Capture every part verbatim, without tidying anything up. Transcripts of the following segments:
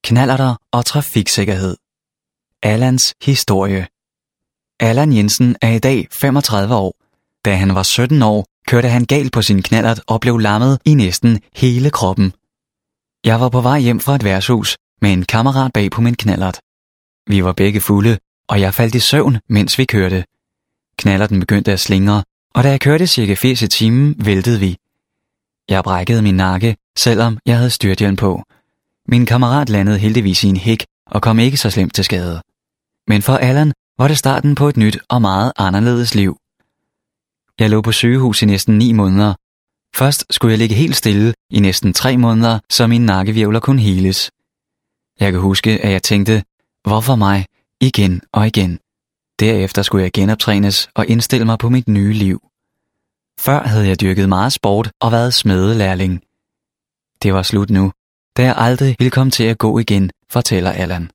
knallerter og trafiksikkerhed. Allans historie. Allan Jensen er i dag femogtredive år. Da han var sytten år, kørte han galt på sin knallert og blev lammet i næsten hele kroppen. Jeg var på vej hjem fra et værtshus med en kammerat bag på min knallert. Vi var begge fulde, og jeg faldt i søvn, mens vi kørte. Knallerten begyndte at slingre, og da jeg kørte cirka firs i timen, væltede vi. Jeg brækkede min nakke, selvom jeg havde styrthjelm på. Min kammerat landede heldigvis i en hæk og kom ikke så slemt til skade. Men for Allan var det starten på et nyt og meget anderledes liv. Jeg lå på sygehus i næsten ni måneder. Først skulle jeg ligge helt stille i næsten tre måneder, så mine nakkehvirvler kunne heles. Jeg kan huske, at jeg tænkte, hvorfor mig? Igen og igen. Derefter skulle jeg genoptrænes og indstille mig på mit nye liv. Før havde jeg dyrket meget sport og været smedelærling. Det var slut nu, da jeg aldrig ville komme til at gå igen, fortæller Allan.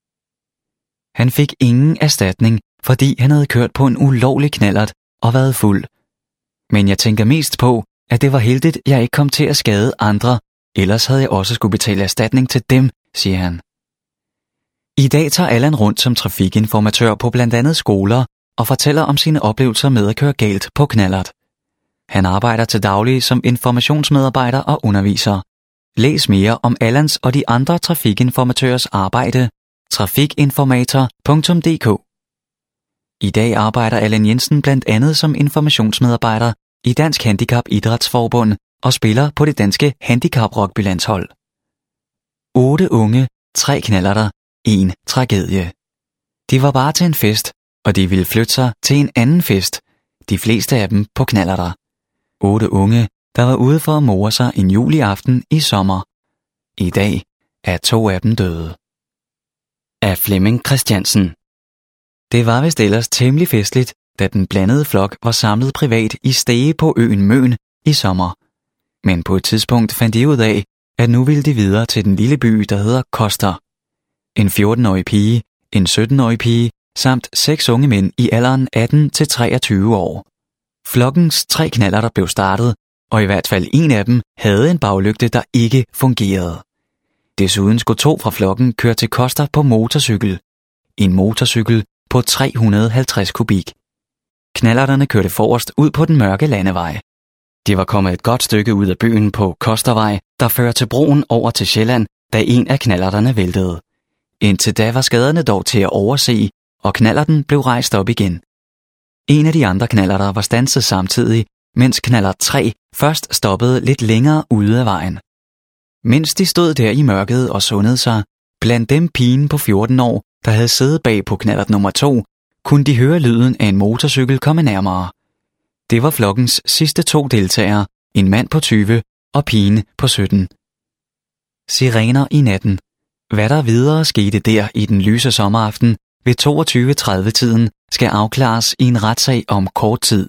Han fik ingen erstatning, fordi han havde kørt på en ulovlig knallert og været fuld. Men jeg tænker mest på, at det var heldigt, jeg ikke kom til at skade andre, ellers havde jeg også skulle betale erstatning til dem, siger han. I dag tager Allan rundt som trafikinformatør på blandt andet skoler og fortæller om sine oplevelser med at køre galt på knallert. Han arbejder til daglig som informationsmedarbejder og underviser. Læs mere om Allans og de andre trafikinformatørers arbejde. trafikinformator punktum d k. I dag arbejder Allan Jensen blandt andet som informationsmedarbejder i Dansk Handicap Idrætsforbund og spiller på det danske handicap-rugbylandshold. Otte unge, tre knallerter, en tragedie. De var bare til en fest, og de ville flytte sig til en anden fest, de fleste af dem på knallerter. Otte unge, der var ude for at more sig en juliaften i sommer. I dag er to af dem døde. Af Flemming Christiansen. Det var vist ellers temmelig festligt, da den blandede flok var samlet privat i Stege på øen Møn i sommer. Men på et tidspunkt fandt de ud af, at nu ville de videre til den lille by, der hedder Koster. En fjorten-årig pige, en sytten-årig pige, samt seks unge mænd i alderen atten til treogtyve år. Flokkens tre knallerter blev startet, og i hvert fald en af dem havde en baglygte, der ikke fungerede. Desuden skulle to fra flokken køre til Koster på motorcykel. En motorcykel på tre hundrede og halvtreds kubik. Knallerterne kørte forrest ud på den mørke landevej. De var kommet et godt stykke ud af byen på Kostervej, der fører til broen over til Sjælland, da en af knallerterne væltede. Indtil da var skaderne dog til at overse, og knallerten blev rejst op igen. En af de andre knallerter var standset samtidig, mens knallert tre først stoppede lidt længere ude af vejen. Mens de stod der i mørket og sundede sig, blandt dem pigen på fjorten år, der havde siddet bag på knallert nummer to, kunne de høre lyden af en motorcykel komme nærmere. Det var flokkens sidste to deltagere, en mand på tyve og pigen på sytten. Sirener i natten. Hvad der videre skete der i den lyse sommeraften ved toogtyve tredive-tiden, skal afklares i en retssag om kort tid.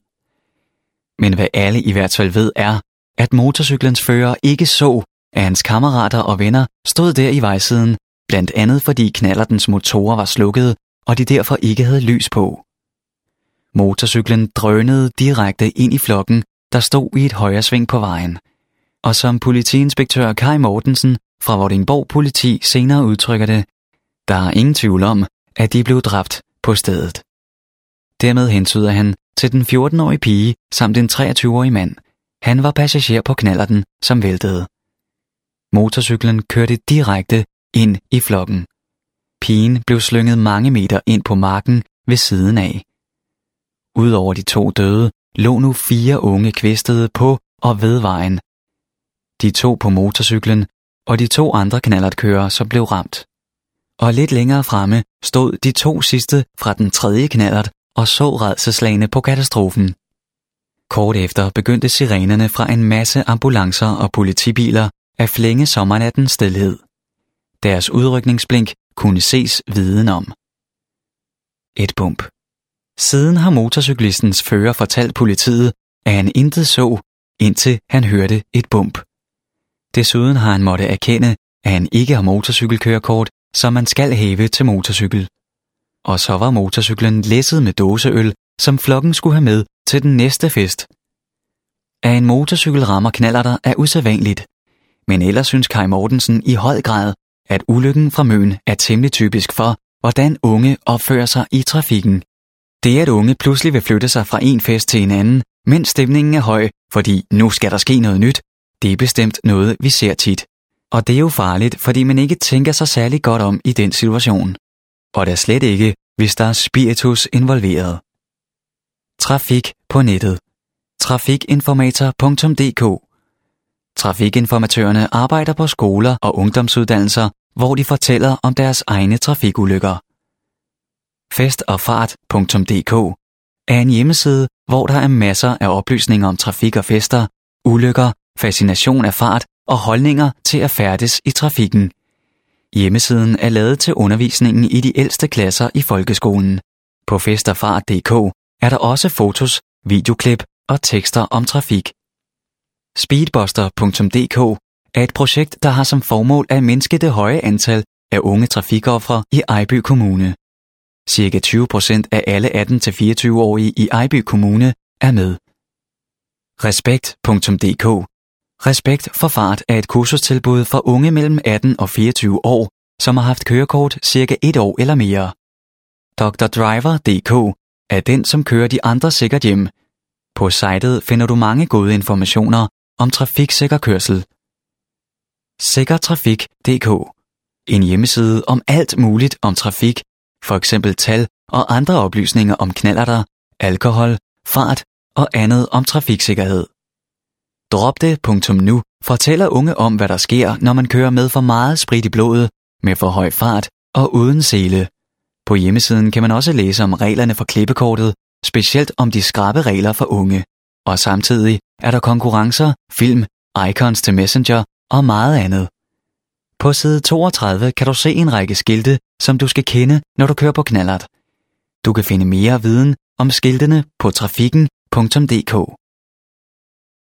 Men hvad alle i hvert fald ved er, at motorcyklens fører ikke så, at hans kammerater og venner stod der i vejsiden, blandt andet fordi knallertens motorer var slukkede, og de derfor ikke havde lys på. Motorcyklen drønede direkte ind i flokken, der stod i et højresving på vejen. Og som politiinspektør Kai Mortensen fra Vordingborg Politi senere udtrykker det, der er ingen tvivl om, at de blev dræbt på stedet. Dermed hentyder han til den fjorten-årige pige samt en treogtyve-årig mand. Han var passager på knallerten, som væltede. Motorcyklen kørte direkte ind i flokken. Pigen blev slynget mange meter ind på marken ved siden af. Udover de to døde, lå nu fire unge kvæstede på og ved vejen. De to på motorcyklen og de to andre knallertkørere, som blev ramt. Og lidt længere fremme stod de to sidste fra den tredje knallert og så rædselsslagne på katastrofen. Kort efter begyndte sirenerne fra en masse ambulancer og politibiler at flænge sommernattens stilhed. Deres udrykningsblink kunne ses viden om. Et bump. Siden har motorcyklistens fører fortalt politiet, at han intet så, indtil han hørte et bump. Desuden har han måtte erkende, at han ikke har motorcykelkørekort, som man skal have til motorcykel. Og så var motorcyklen læsset med dåseøl, som flokken skulle have med til den næste fest. At en motorcykel rammer knallerter er usædvanligt, men ellers synes Kai Mortensen i høj grad, at ulykken fra Møn er temmelig typisk for, hvordan unge opfører sig i trafikken. Det at unge pludselig vil flytte sig fra en fest til en anden, mens stemningen er høj, fordi nu skal der ske noget nyt, det er bestemt noget, vi ser tit. Og det er jo farligt, fordi man ikke tænker sig særlig godt om i den situation. Og det er slet ikke, hvis der er spiritus involveret. Trafik på nettet. trafikinformator punktum d k. Trafikinformatørerne arbejder på skoler og ungdomsuddannelser, hvor de fortæller om deres egne trafikulykker. festogfart punktum d k er en hjemmeside, hvor der er masser af oplysninger om trafik og fester, ulykker, fascination af fart og holdninger til at færdes i trafikken. Hjemmesiden er lavet til undervisningen i de ældste klasser i folkeskolen. På festogfart punktum d k er der også fotos, videoklip og tekster om trafik. speedbuster punktum d k er et projekt, der har som formål at mindske det høje antal af unge trafikofre i Ejby Kommune. Cirka tyve procent af alle atten til fireogtyve-årige i Ejby Kommune er med. respekt punktum d k. Respekt for fart er et kursustilbud for unge mellem atten og fireogtyve år, som har haft kørekort cirka et år eller mere. doktor driver punktum d k er den, som kører de andre sikkert hjem. På sitet finder du mange gode informationer om trafiksikker kørsel. sikkertrafik punktum d k. En hjemmeside om alt muligt om trafik, for eksempel tal og andre oplysninger om knallerter, alkohol, fart og andet om trafiksikkerhed. drop det punktum nu fortæller unge om, hvad der sker, når man kører med for meget sprit i blodet, med for høj fart og uden sele. På hjemmesiden kan man også læse om reglerne for klippekortet, specielt om de skrappe regler for unge. Og samtidig er der konkurrencer, film, icons til Messenger og meget andet. På side toogtredive kan du se en række skilte, som du skal kende, når du kører på knallert. Du kan finde mere viden om skiltene på trafikken punktum d k.